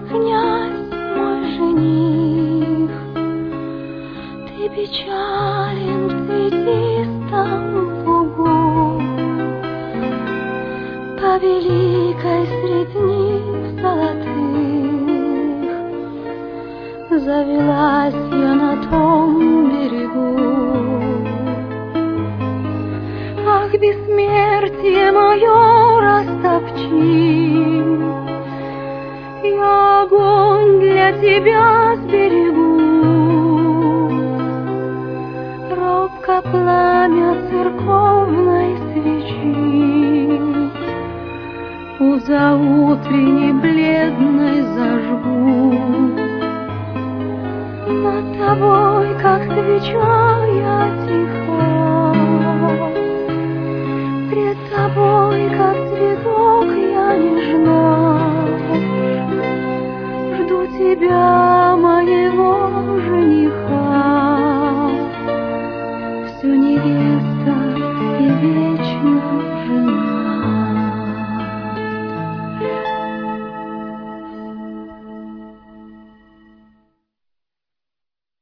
князь мой жених, ты печален в цветистом лугу, по великой средь них золотых завелась я на том берегу. Ах, бессмертие мое растопчи, я огонь для тебя сберегу. Робко пламя церковной свечи у заутренней бледной зажгу. Над тобой, как свеча, я тиха, пред тобой, как цветок, я нежна. Жду тебя, моего жениха, всю невесту